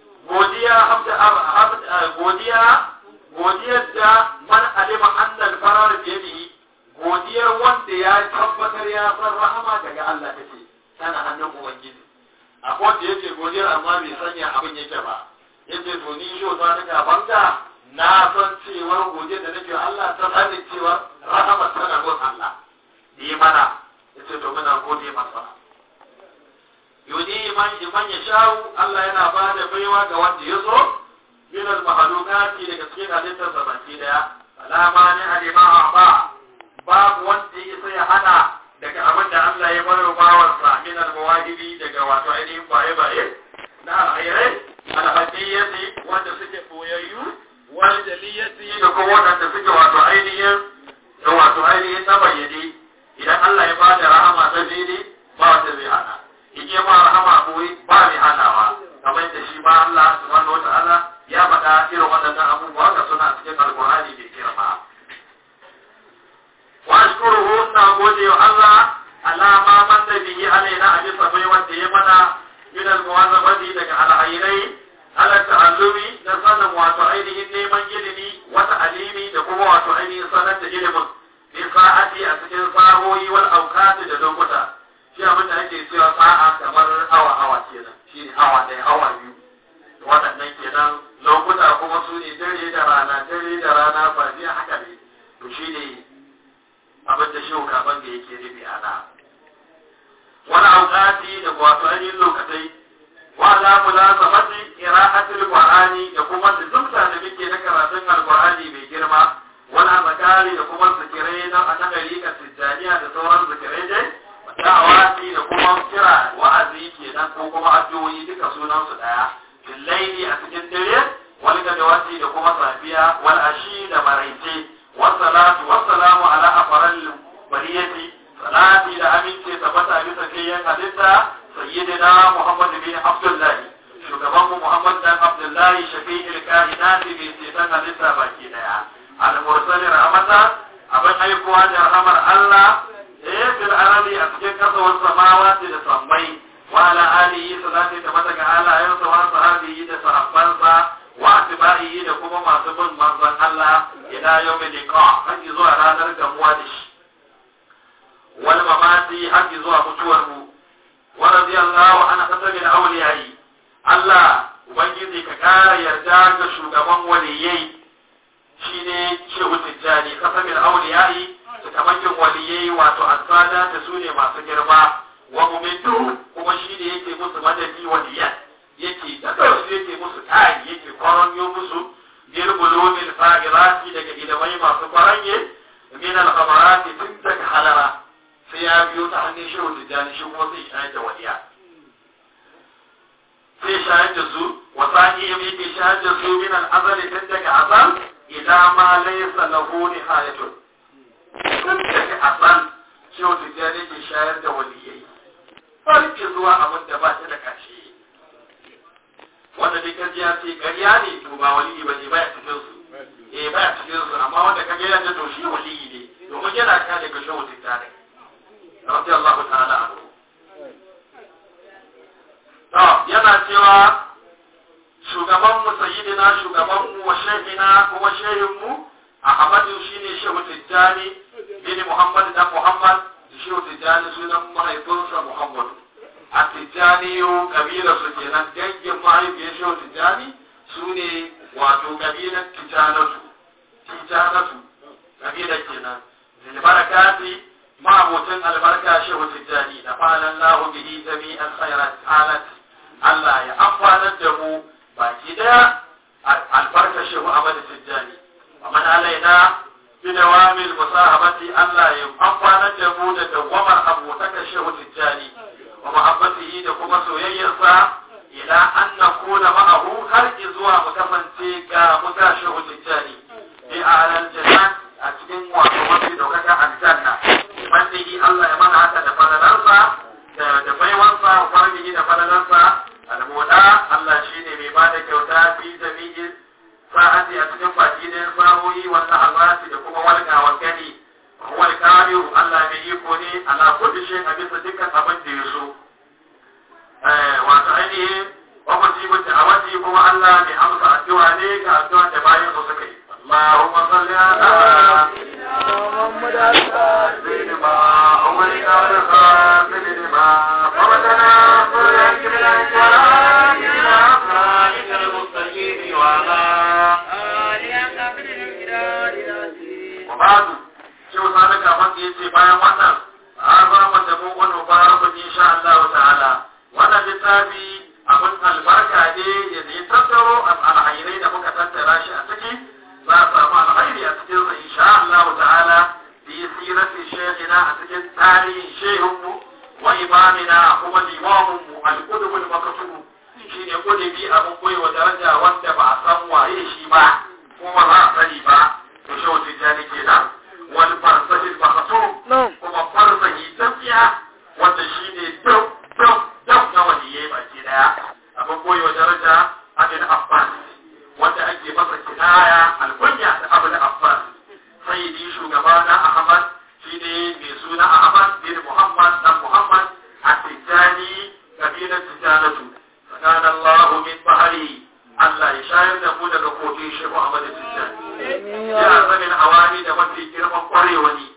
godiyar da man alima annal farar biyadihi godiyar wanda ya tabbatar ya san rahama daga Allah take tana hannun ubangiji akwai wanda yake godiyar amma bai sanya abin yake ba yace to ni sho ta daga banga na san cewar godiyar da nake Allah ta sani cewa rahama tana gun Allah yi mana yace to muna gode masa yudi man ya shawo Allah yana ba da baiwa ga wanda ya so min al-mahlukati daga cikin halittar sa baki daya alama ne alima ba babu wanda ya sai hana daga abin da Allah ya bar bawar sa min al-mawahibi daga wato ainihin baye na alkhairai al-hadiyati wanda suke boyayyu wal jaliyati da kuma wanda suke wato ainihin na bayyane idan Allah ya ba da rahama ta dini ba wanda zai hana yake ma rahama boye ba mai hanawa kamar da shi ba Allah subhanahu wataala ya faɗa irin waɗannan abubuwa da suna cikin alƙur'ani mai girma wa ashkuruhu na gode wa Allah alama man da bihi alaina a bisa bai wanda ya mana min al-muwazabati daga alhairai ala ta'allumi da sanin wato ainihin neman ilimi wata alimi da kuma wato ainihin sanar da ilimin bi sa'ati a cikin sa'o'i wal awqati da lokuta shi abin da ake cewa sa'a kamar awa kenan shi ne awa ɗaya awa biyu waɗannan kenan lokuta kuma su ne dare da rana ba zai haka ne to shi ne abin da shehu kafan da yake nufi a da wani auƙati da wato ainihin lokacai wa za mu lazamati qira'atul qur'ani da kuma zumta da muke na karatun alqur'ani mai girma wani zakari da kuma zikirai na annabi ka tijaniya da sauran zikirai dai da'awati da kuma kira wa'azi kenan ko kuma addu'o'i duka sunan su daya billaili a cikin dare wal gadawati da kuma safiya wal ashi da maraice was salatu was salamu ala afral bariyati salati da amince tabbata bisa kayan halitta sayyidina Muhammad bin Abdullah shugaban mu Muhammad dan Abdullah shafi'il kainati bi sitan halitta baki daya al mursal rahmatan abin aikowa da rahmar Allah fil arabi a cikin kasawar samawati da sammai wa ala alihi salati da mata ga alayen sa wa sahabihi da sahabbansa wa atba'ihi da kuma masu bin manzon Allah ila yawmin liqa har zuwa ranar gamuwa da shi wal mamati har zuwa mutuwar mu wa radiyallahu an qasabil awliyai Allah ubangiji ka kara yarda ga shugaban waliyai shine shehu tijjani qasabil awliyai cikamakin waliyai wato asada da su ne masu girma wa mumitu kuma shi ne yake musu madadi waliyan yake da su yake musu kai yake kwaranyo musu bil bulumil fa'irati daga ilimai masu kwaranye min al-khabarati tun daga halara sai ya biyo ta hannun shehu tijjani shi kuma sai shayar da waliya sai shayar da su wasaki yake shayar da su min al-azali tun daga azal ila ma laysa lahu nihayatun tun daga asal shehu tijjani ke shayar da waliyai har ke zuwa abin da ba shi da ƙarshe wanda dai kaji ya ce ƙarya ne to ba waliyi ba ne baya cikin su baya cikin su amma wanda kaga ya ce to shi waliyi ne domin yana kare ga shehu tijjani radiyallahu ta'ala anhu to yana cewa shugaban mu sayyidina shugaban mu wa shehina kuma shehin mu Ahmadu shine shehu tijjani bin Muhammad dan Muhammad shehu tijjani sunan mahaifinsa Muhammad a tijjani yau kabila su kenan dangin mahaifiyar shehu tijjani su ne wato kabilar tijanatu kabilar kenan zilbarakati ma'abotin albarka shehu tijjani da falan lahu bihi jami'an khairat alat Allah ya amfanar da mu baki daya albarka shehu Ahmad tijjani ومن علينا بدوام المصاحبة الله ينفعنا جمود دوام Allah mai iko ne ala kulli shay a bisa dukkan abin da ya so wato ainihin wa musibati a wati kuma Allah mai amsa addu'a ne ga addu'a da bayan su suka yi Allahumma salli ala Muhammad sayyidina awwalina wa akhirina فوجنا فرق بالأنجاب إلى أفرائك المستقيم وعلى آلها قبل الجدار العزيز وبعد شو صادق أفضل يتي بايا وانا هذا مجموع مبارك إن شاء الله تعالى وانا لتابي أمن البركة دي يدي تتروا على خيرين أبوك تتراشي أتكي لا سامع الخير أتكي إن شاء الله تعالى في سيرة شيخنا أتكي تاريخ شيخه وإمامنا هو الإمام القدم المكتوب شيء يقول لي أبو بوي ودرجة وانتبع سموه يشيما هو لا صليبا وشو تجاني كده والفرصة المكتوب هو فرصة تبيع وتشيني دو نوليه بكده أبو بوي ودرجة أبن أباس وتأجي مصر كناية البنية أبن أباس سيدي شو جمانا أحمد shine mai suna Ahmad bin Muhammad dan Muhammad at-Tijani kabilar Tijanatu sakana Allah min bahari Allah ya shayar da mu daga kogin Shehu Ahmad Tijani ya zamin awani da mafi girman kwarewa ne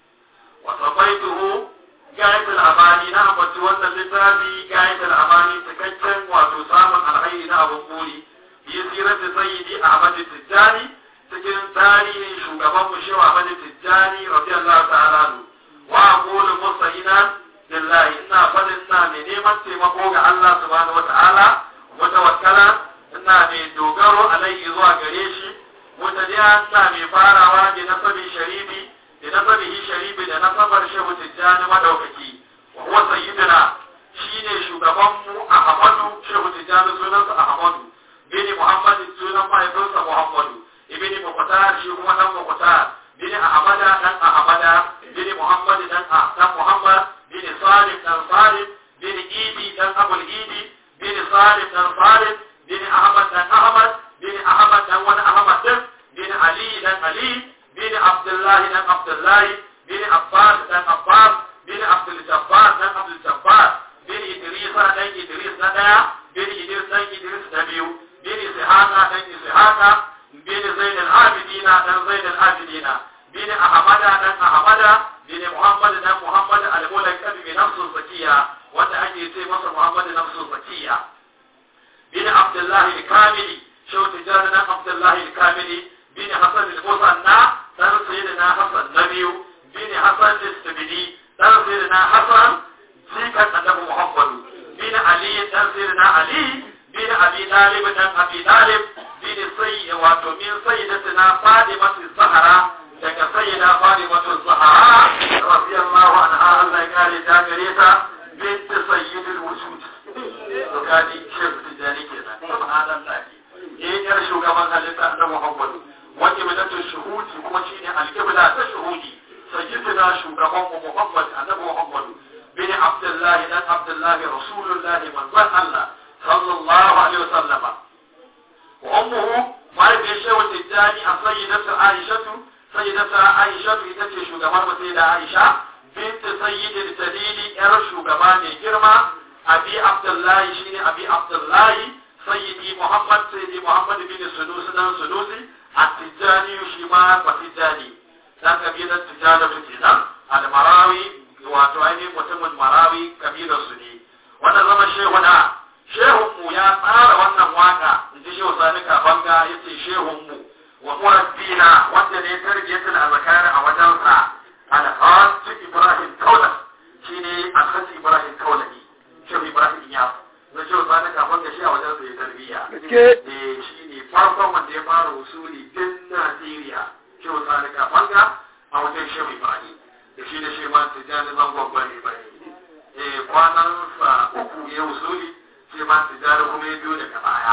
wa sabaituhu gayatul amani na ambaci wannan littafi gayatul amani cikakken wato samun alhairi na abun buri bi sirati sayyidi Ahmad Tijani cikin tarihin shugaban mu Shehu Ahmad Tijani radiyallahu ta'ala anhu wa aqulu mustahinan billahi ina fadin ina mai neman taimako ga Allah subhanahu wa ta'ala mutawakkala ina mai dogaro alaihi zuwa gare shi mutadiya ina mai farawa da nasabi sharibi da nasabihi sharibi da nasabar Shehu Tijani madaukaki wa huwa sayyidina shine shugaban mu Ahmadu Shehu Tijani sunansa Ahmadu bin Muhammad sunan mahaifinsa Muhammadu ibn Muqtar shi kuma dan Muqtar bin Ahmada dan Ahmada bin Muhammad dan Muhammad bin Salim dan Salim bin Idi dan Abul Idi bin Salim dan Salim bin Ahmad dan Ahmad bin Ahmad dan wani Ahmad bin Ali dan Ali bin Abdullah dan Abdullah bin Abbas dan Abbas bin Abdul Jabbar dan Abdul Jabbar bin Idris dan Idris na daya bin Idris dan Idris na biyu bin Ishaqa dan Ishaqa bin Zaid al-Abidin dan Zaid al-Abidin bin Ahmad dan Ahmad bin Muhammad dan Muhammad al-Mulakab bi nafsu zakiya wanda ake ce masa Muhammad nafsu zakiya bin Abdullah al-Kamili Tijani dan Abdullah al-Kamili bin Hasan al-Musanna dan Sayyidina Hasan nabiyu bin Hasan al-Stabili dan Sayyidina Hasan jikan annabi Muhammad bin Ali dan Sayyidina Ali bin Abi Talib dan Abi Talib bin Sayyid wato min sayyidatina Fatimah az-Zahra daga sayyida Fatimah az-Zahra radiyallahu anha Allah ya kare ta gare ta bint sayyidul wujud to kadi Sheikh Tijani kenan subhanallah yar shugaban halitta da Muhammad wanda bidatu shuhudi kuma shine al-qibla ta shuhudi sayyidina shugaban Muhammad annabi Muhammad bin Abdullah dan Abdullah rasulullah manzon Allah sallallahu alaihi wasallam wa ummuhu ma'aikata Shehu Tijani a sayyidata Aisha ita ce shugabar mu sai da Aisha bint sayyidil tadili yar shugaba ne girma abi Abdullahi shine abi Abdullahi sayyidi Muhammad bin Sunusi dan Sunusi at-Tijani shi ma Tijani dan kabilar Tijani kenan al-Marawi wato ainihin mutumin Marawi kabilar su ne wannan zama shehunmu ya tsara wannan waka inji shehu Sani Kafanga yace shehunmu wa murabbina wanda ne tarbiyatul azkar a wajensa al-Khat Ibrahim Kaula shine al-Khat Ibrahim Kaula shehu Ibrahim ya da shehu Sani Kafanga shi a wajensa ya tarbiya shine farkon wanda ya fara usuli din Najeriya shehu Sani Kafanga a wajen shehu Ibrahim da shi da shehu Tijani zangon bane kwanan sa uku ya usuli sai ma Tijani kuma ya biyo daga baya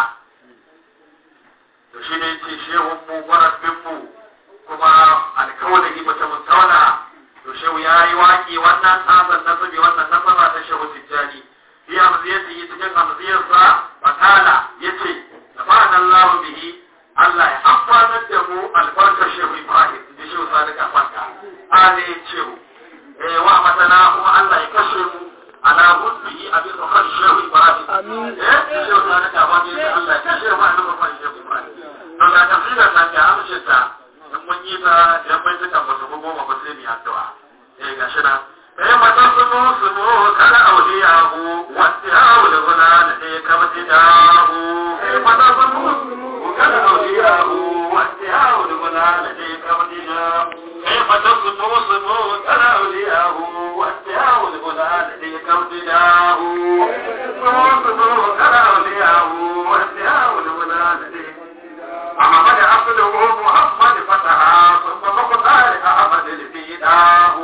to shi ne ce shehun mu warabin mu kuma alkawalin mutumin kauna to shehu ya yi waƙi wannan tsasan nasabi wannan nasaba ta shehu Tijani bi amziyati yi cikin amziyarsa fatala ya ce da fa'adan lahu bihi Allah ya amfanar da mu albarkar shehu Ibrahim da shehu Sani Kafanga ale shehu wa matana kuma Allah ya kashe mu ala hubbi abi kan shehu Ibrahim amin shehu ta da ba ne Allah ya kashe mu ala kan shehu Ibrahim to ga tafsira ta ga amshe ta in mun yi ta idan bai tuka ba su goma ba sai mu addu'a gashi na mata sunu kada auliyahu wasi'u lana ne kabtidahu mata sunu kada auliyahu wasi'u lana ne kabtidahu mata sunu kada auliyahu wasi'u lana ne kabtidahu sunu kada auliyahu wasi'u lana ne Ahmad Abdul Muhammad Fataha thumma Muqtar Ahmad al-Fidahu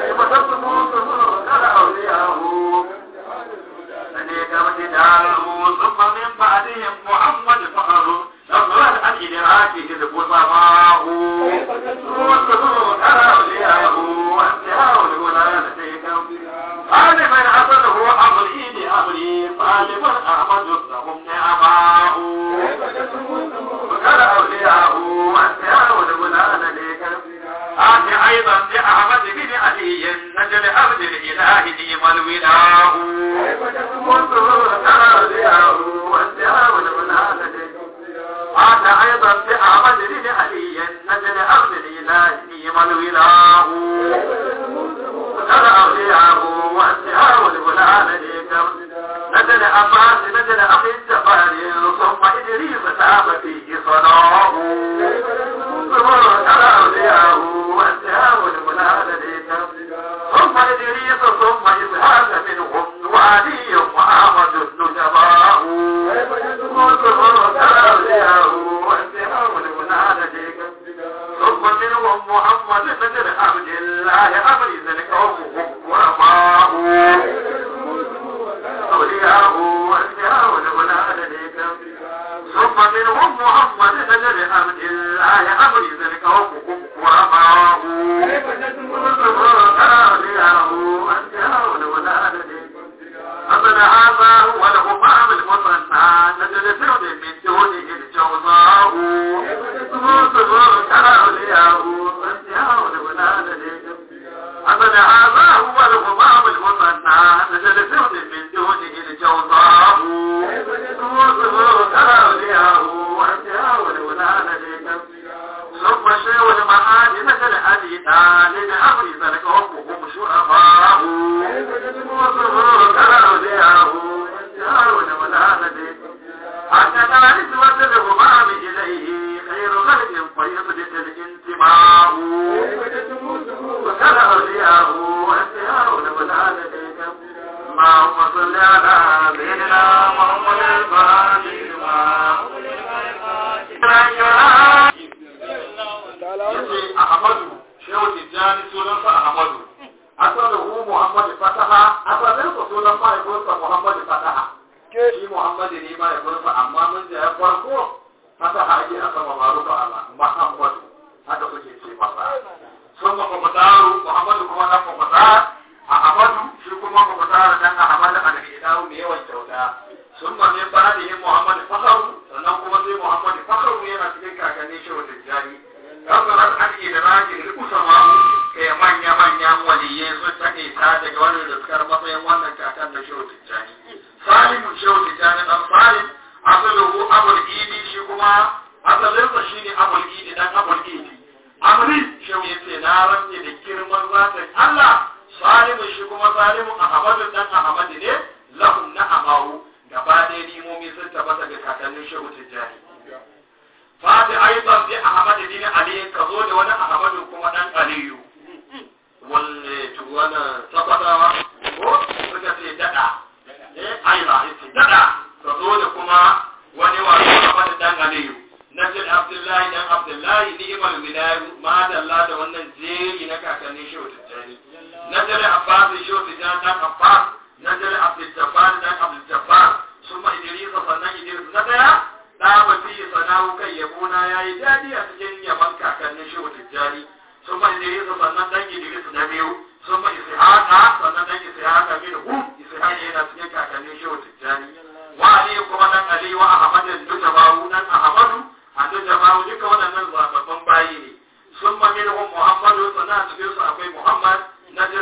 ثم من بعدهم محمد فخر نظرا عن إدراكه البصماء أولياءه وانتهاء لولادتهم غالبا أصله أمر إيد أمري غالبا أحمد لهم نعماء وكان أولياءه وانتهاء لولادتهم آتي أيضا لأحمد بن علي نجل عبد الإله نيم الولاء آتى أيضا بأحمد بن علي نجل عبد الإله نيم الولاء وكان أولياءه وانتهاء الولاء نجل عباس نجل أخي الجبار ثم إدريس تاب فيه صلاة وكان أولياءه وانتهاء الولاء ثم إدريس ثم إسحاق منهم وعلي وأحمد النجباء ثم منهم محمد بن عبد الله أمر ذلك قومهم ورفاء أولياء وانتهاء الولاد ثم منهم محمد بن عبد الله أمر ذلك قومهم ورفاء أولياء وانتهاء الولاد أصل هذا هو الغمام المصنع نجل فرد من دونه الجوزاء كان أولياء وانتهاء الولاد أصل هذا هو الغمام المصنع نجل فرد من دونه الجوزاء كان أولياء وانتهاء الولاد ثم شيء المعاني نجل أدينا للأمر ذلك هم شرفاء كان أولياء وانتهاء الولاد هكذا نسوة الغمام إليه خير خلق فيصدق الانتماء وكان أولياء وانتهاء الولاد اللهم صل على سيدنا محمد الفاتح yace Ahmadu Shehu Tijjani sunansa Ahmadu asaluhu Muhammad Fataha asalinsa sunan mahaifinsa Muhammad Fataha shi Muhammad ne mahaifinsa amma mun da ya farko Fataha ake asama marufa ala Muhammadu haka suke ce masa sun ga Muhammadu Muhammadu kuma dan Muhammad Ahmadu shi kuma Muhammad dan Ahmad al-Hidawu ne yawan kyauta sun ga ne ba'dihi Muhammad Fakharu sannan kuma sai Muhammad Fakharu yana cikin kakanni Shehu Tijjani nazarar an idraki al-usama kai manya-manyan waliyai sun take ta daga wannan da suka matsayin wannan kakan da Shehu Tijjani Salimu Shehu Tijjani dan Salim asaluhu Abul Idi shi kuma asalinsa shine Abul Idi dan Abul Idi Amri Shehu yace na rantse da girman zatin Allah Salimu shi kuma Salimu Ahmadu dan Ahmadu ne lahum na'amahu gaba da limomi sun tabbata ga kakannin Shehu Tijjani fati aidan bi Ahmad bin Ali ka zo da wani Ahmadu kuma dan Aliyu wanne tuwana tabbatawa ko suka ce dada aiba yace dada ka zo da kuma wani wa Ahmad dan Aliyu najil Abdullahi dan Abdullahi ni'mal wilayah ma dalla da wannan jeri na kakannin Shehu Tijjani najil Abbas Shehu Tijjani dan Abbas najil Abdul Jabbar dan Abdul Jabbar summa Idris sannan Idris na daya da mafi sanahu kai yabona yayi dadi a cikin yaban kakannin Shehu Tijjani sun mai Idris sannan dan Idris na biyu sun mai Ishaqa sannan dan Ishaqa minhu Ishaqa yana cikin kakannin Shehu Tijjani wa Ali kuma dan Ali wa Ahmad al-Dujabawu dan Ahmadu al-Dujabawu duka waɗannan zababban bayi ne sun mai minhum Muhammadu sannan cikin su akwai Muhammad najil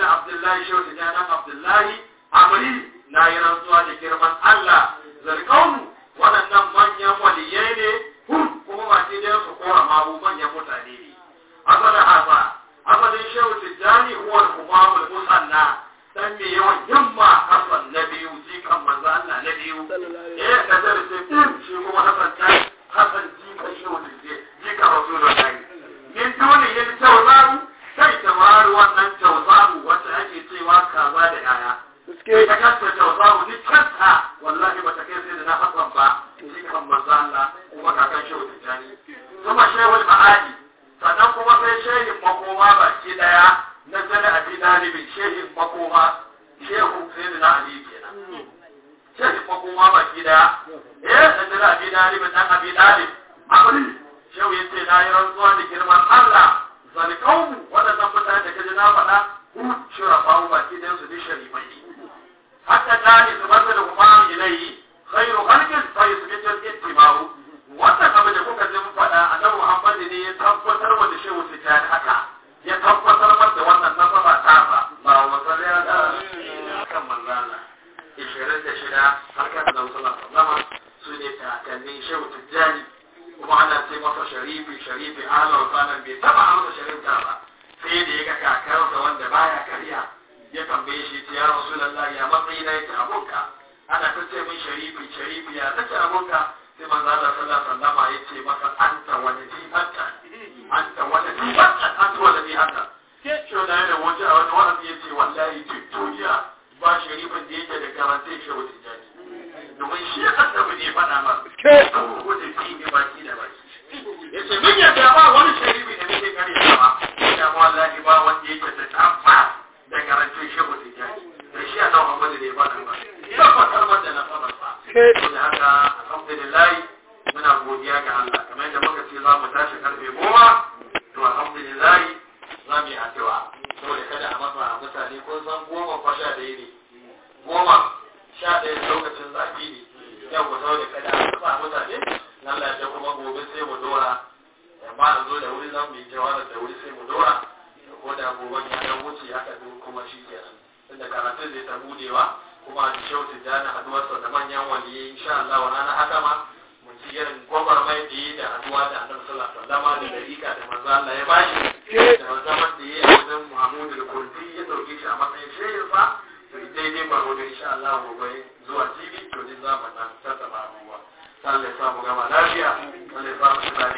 Abdullahi shehu tijani Abdullahi amri na yi rantsuwa da girman Allah zarkaunu waɗannan manyan waliyai ne kuma ba ce da su kora mabu manyan mutane ne asalin hasa asalin shehu tijani huwa al-kumamul musanna dan me yawan himma hasan na biyu jikan manzo Allah na biyu da darasi shi kuma hasan jikan shehu tijani jikan rasulullahi min dole yin tawzaru sai tawaru wannan tawzaru wacce ake cewa kaza da yaya ka kanta tawzaru ni kanta wallahi ba ta kai sai da na hasan ba jikan manzo Allah kuma kakan shehu tijani kuma shehul ma'adi sannan kuma sai shehin makoma baki daya na zana abi dalibin shehin makoma shehu sai da na ali kenan shehin makoma baki daya na zana abi dalibin dan abi dalib amri shehu yace na yi rantsuwa da girman Allah zalikau wadannan mutane da kaje na faɗa shurafa baki dayan su bi sharifai hatta dani su bar da kuma ilahi khairu khalqin fa yusbitu al-ittima'u wannan abin da kuka ji mun faɗa annabi Muhammad ne ya tabbatar wa da shehu tijani haka ya tabbatar masa wannan nasaba ta ba ba wa sallallahu alaihi kan manzana 26 har kan da sallallahu su ne ta kannin shehu tijani kuma ana ce masa sharifi Allah sanan bai taba masa sharifta ba sai da ya ga kakarsa wanda baya kariya ya tambaye shi ya rasulullahi ya matsayina yake abunka ana ta ce min sharifi ya take abunka sai manzo Allah sallallahu alaihi wasallam ya ce maka anta walidi anta walidi anta shi da yana wuce a wani wa'azi ya ce wallahi duk duniya ba sharifin da yake da garanti shi wata jani domin shi annabi ne faɗa ma ko da shi ne baki da baki ya ce min ya ba wani sharifi da nake kare ba ya ba wallahi ba wanda yake da tabba da garanti shi wata jani da shi annabi Muhammad ne faɗa ma ya fatar mata na fara ba da haka alhamdulillah muna godiya ga Allah kamar yadda muka ce za mu tashi karfe 10 to alhamdulillah za mu yi addu'a saboda kada a masa mutane ko san 10 ko 11 ne 11 lokacin zafi ne yau ko saboda kada a masa mutane Allah ya kuma gobe sai mu dora amma a zo da wuri za mu yi jawara da wuri sai mu dora ko da gobe ya dan wuce haka duk kuma shi kenan tunda karatun zai ta budewa kuma da shehu tijjani haduwarsa da manyan waliyai insha Allah wa rana haka ma mun ci irin gwagwarmai da yi da haduwa da annabi sallallahu alaihi wasallam da dariƙa da manzo Allah ya bashi da zaman da yi a wajen Muhammadu al-Kurdi ya dauke shi a matsayin shehinsa to daidai ba gobe insha Allah gobe zuwa TV to din za mu nan tattauna abubuwa Allah ya sa mu gama lafiya Allah ya sa mu